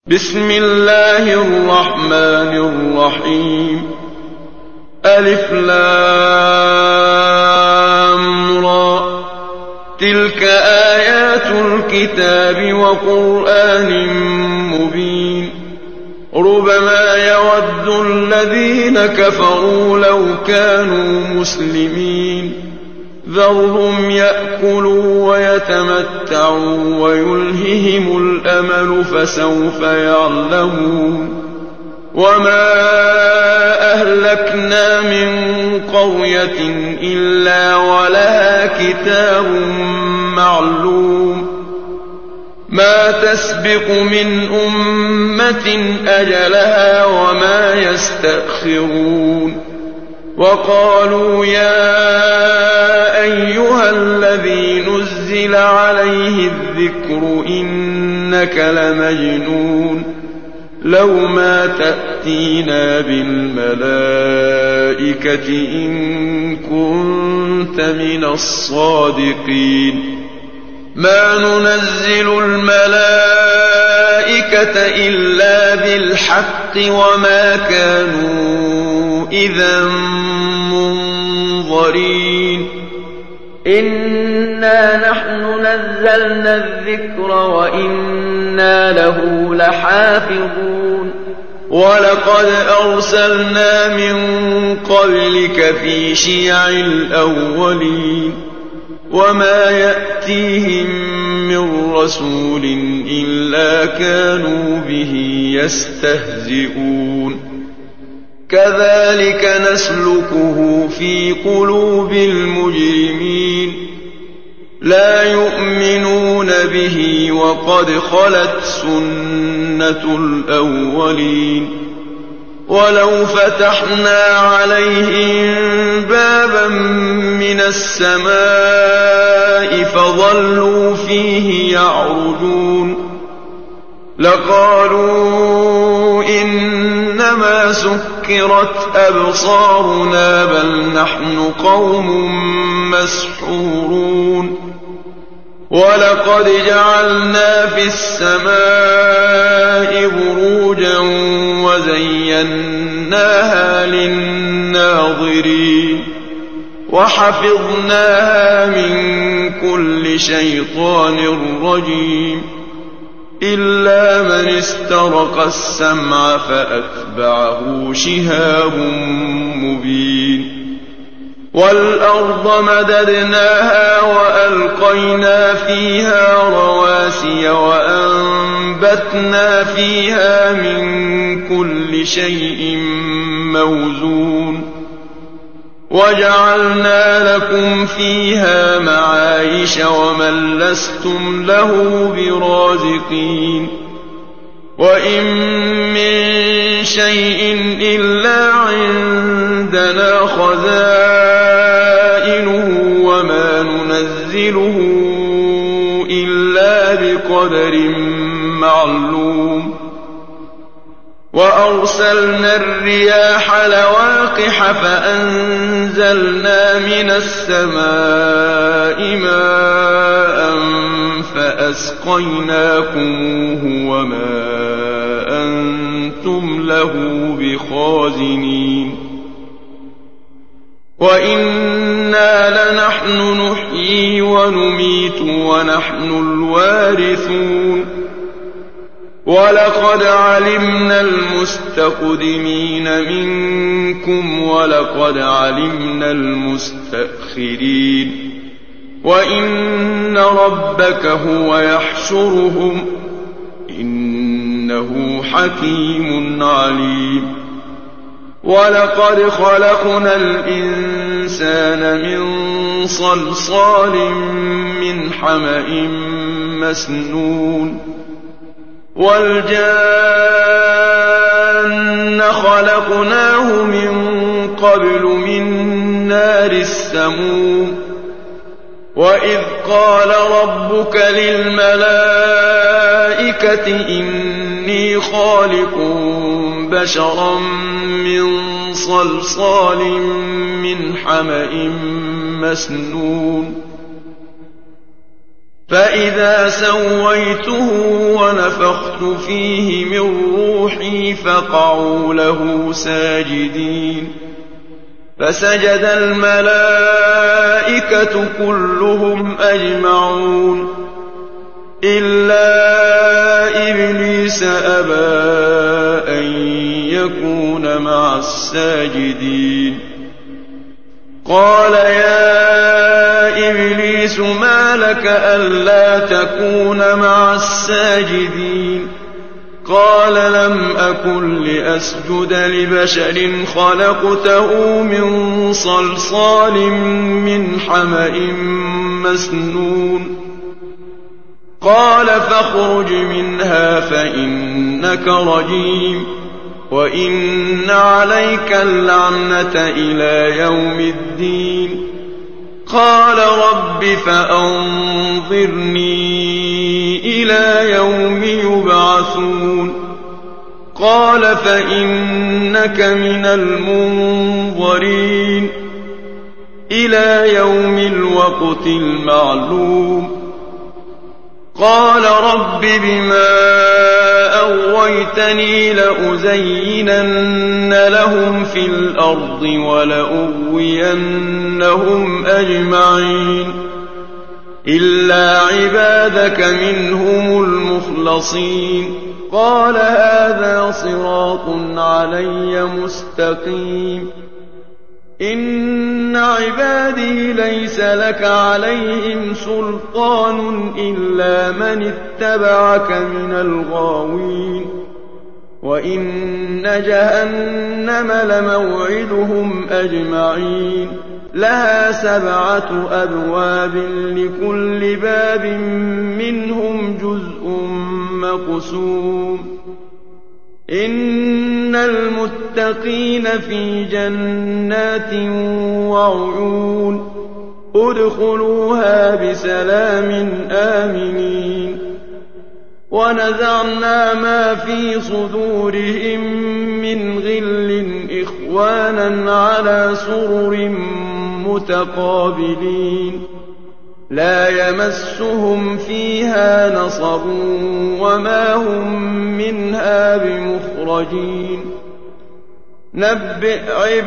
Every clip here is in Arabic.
بسم الله الرحمن الرحيم. ألف لام را. تلك آيات الكتاب وقرآن مبين. ربما يود الذين كفروا لو كانوا مسلمين. ذرهم يأكلوا ويتمتعوا ويلههم الأمل فسوف يعلمون. وما أهلكنا من قرية إلا ولها كتاب معلوم. ما تسبق من أمة أجلها وما يستأخرون. وقالوا يا أيها الذي نزل عليه الذكر إنك لمجنون. لو ما تأتينا بالملائكة إن كنت من الصادقين. ما ننزل الملائكة إلا بالحق وما كانوا إذا منظرين. إنا نحن نزلنا الذكر وإنا له لحافظون. ولقد أرسلنا من قبلك في شيع الأولين. وما يأتيهم من رسول إلا كانوا به يستهزئون. كذلك نسلكه في قلوب المجرمين. لا يؤمنون به وقد خلت سنة الأولين. ولو فتحنا عليهم بابا من السماء فظلوا فيه يعرجون لقالوا إنما سكرت أبصارنا بل نحن قوم مسحورون. ولقد جعلنا في السماء بروجا وزيناها للناظرين. وحفظناها من كل شيطان رجيم. إلا من استرق السمع فأتبعه شهاب مبين. والأرض مددناها وألقينا فيها رواسي وأنبتنا فيها من كل شيء موزون. وجعلنا لكم فيها معايش ومن لستم له برازقين. وإن من شيء إلا عندنا خزائنه وما ننزله إلا بقدر معلوم. وأرسلنا الرياح لواقح فأنزلنا من السماء ماء فأسقيناكموه وما أنتم له بخازنين. وإنا لنحن نحيي ونميت ونحن الوارثون. ولقد علمنا المستقدمين منكم ولقد علمنا المستأخرين. وإن ربك هو يحشرهم إنه حكيم عليم. ولقد خلقنا الإنسان من صلصال من حمأ مسنون. والجان خلقناه من قبل من نار السموم. وإذ قال ربك للملائكة إني خالق بشرا من صلصال من حمأ مسنون. فإذا سويته ونفخت فيه من روحي فقعوا له ساجدين فسجد الملائكة كلهم أجمعون إلا إبليس أبى أن يكون مع الساجدين قال يا إبليس ما لك ألا تكون مع الساجدين قال لم أكن لأسجد لبشر خلقته من صلصال من حمأ مسنون قال فاخرج منها فإنك رجيم وإن عليك اللعنة إلى يوم الدين قال رب فأنظرني إلى يوم يبعثون قال فإنك من المنظرين إلى يوم الوقت المعلوم قال رب بما أغويتني لأزينن لهم في الأرض ولأغوينهم أجمعين إلا عبادك منهم المخلصين قال هذا صراط علي مستقيم إن عبادي ليس لك عليهم سلطان إلا من اتبعك من الغاوين وإن جهنم لموعدهم أجمعين لها 7 أبواب لكل باب منهم جزء مقسوم إن المتقين في جنات وعيون ادخلوها بسلام آمنين ونزعنا ما في صدورهم من غل إخوانا على سرر متقابلين لا يمسهم فيها نصب وما هم منها بمخرجين نبئ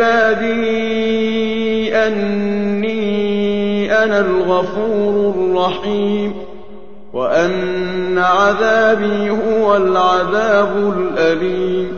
عبادي أني أنا الغفور الرحيم وأن عذابي هو العذاب الأليم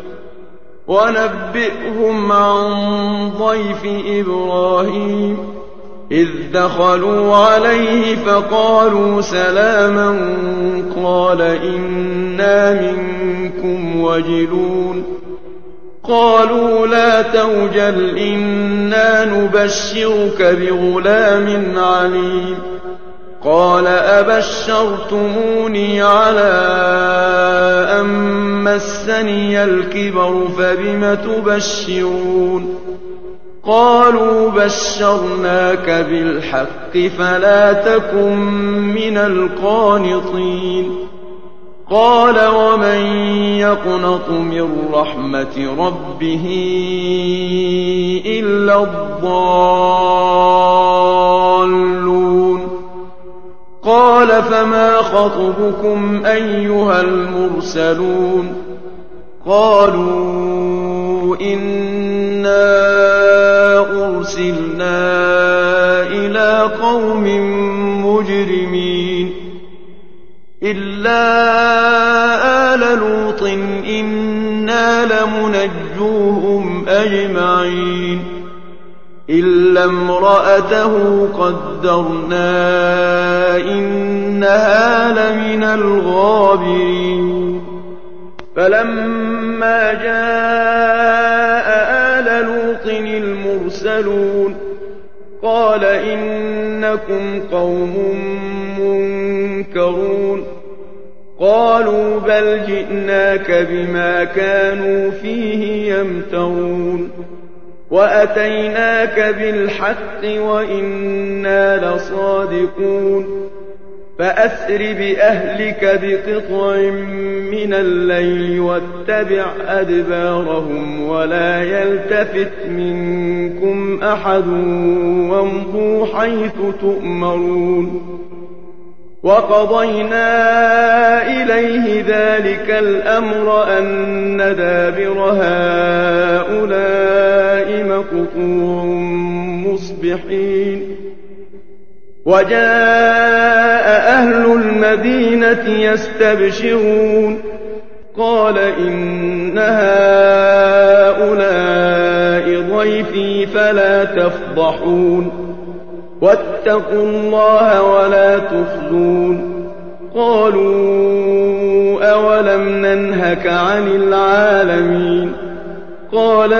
ونبئهم عن ضيف إبراهيم إذ دخلوا عليه فقالوا سلاما قال إنا منكم وجلون قالوا لا توجل إنا نبشرك بغلام عليم قال أبشرتموني على أن مسني الكبر فبم تبشرون قالوا بشرناك بالحق فلا تكن من القانطين قال ومن يقنط من رحمة ربه إلا الضالون قال فما خطبكم أيها المرسلون قالوا إنا أرسلنا إلى قوم مجرمين إلا آل لوط إنا لمنجوهم أجمعين إلا امرأته قدرنا إنها لمن الغابرين فلما جاء آل لوط المرسلون قال إنكم قوم منكرون قالوا بل جئناك بما كانوا فيه يمترون وأتيناك بالحق وإنا لصادقون فأسر بأهلك بقطع من الليل واتبع أدبارهم ولا يلتفت منكم أحد وامضوا حيث تؤمرون وقضينا إليه ذلك الأمر أن دابر هؤلاء مقطوع مصبحين وجاء أهل المدينة يستبشرون قال إن هؤلاء ضيفي فلا تفضحون واتقوا الله ولا تخزون قالوا أولم ننهك عن العالمين قال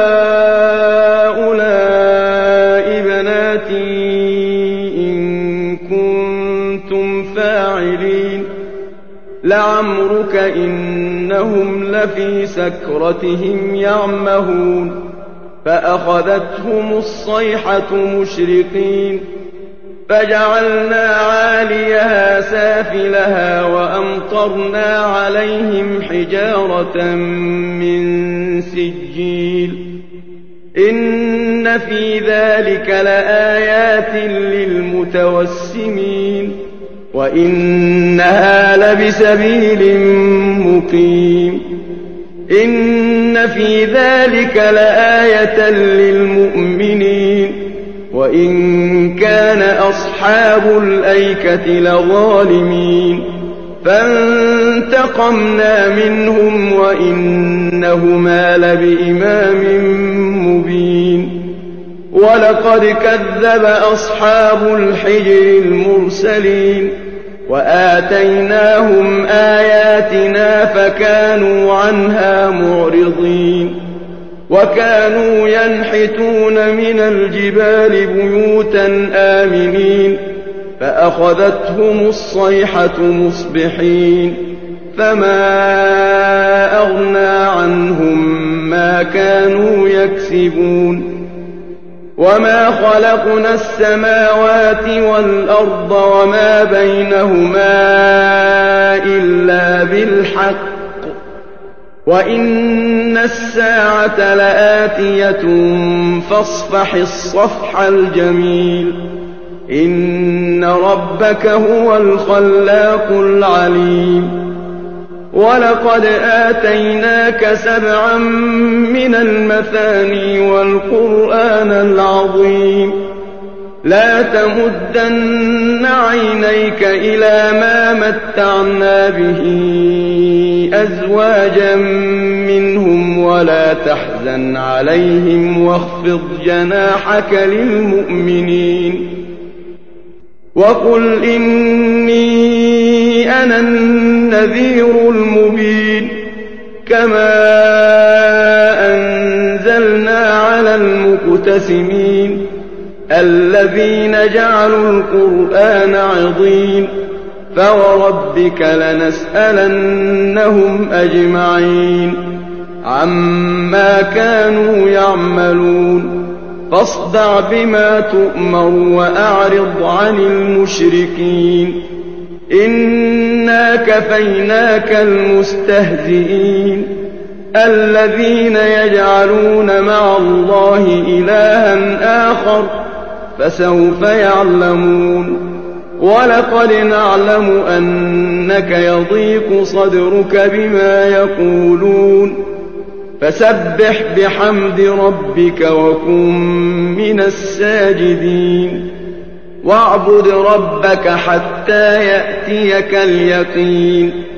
هؤلاء بناتي إن كنتم فاعلين لعمرك إنهم لفي سكرتهم يعمهون فأخذتهم الصيحة مشرقين فجعلنا عاليها سافلها وأمطرنا عليهم حجارة من سجيل إن في ذلك لآيات للمتوسمين وإنها لبسبيل مقيم إن في ذلك لآية للمؤمنين وإن كان أصحاب الأيكة لظالمين فانتقمنا منهم وإنهما لبإمام مبين ولقد كذب أصحاب الحجر المرسلين وآتيناهم آياتنا فكانوا عنها معرضين وكانوا ينحتون من الجبال بيوتا آمنين فأخذتهم الصيحة مصبحين فما أغنى عنهم ما كانوا يكسبون وما خلقنا السماوات والأرض وما بينهما إلا بالحق وإن الساعة لآتية فاصفح الصفح الجميل إن ربك هو الخلاق العليم ولقد آتيناك 7 من المثاني والقرآن العظيم لا تمدن عينيك إلى ما متعنا به أزواجا منهم ولا تحزن عليهم واخفض جناحك للمؤمنين وقل إني أنا النذير المبين كما أنزلنا على المقتسمين الذين جعلوا القرآن عضين فوربك لنسألنهم أجمعين عما كانوا يعملون فاصدع بما تؤمر وأعرض عن المشركين إنا كفيناك المستهزئين الذين يجعلون مع الله إلها آخر فسوف يعلمون ولقد نعلم أنك يضيق صدرك بما يقولون فسبح بحمد ربك وكن من الساجدين واعبد ربك حتى يأتيك اليقين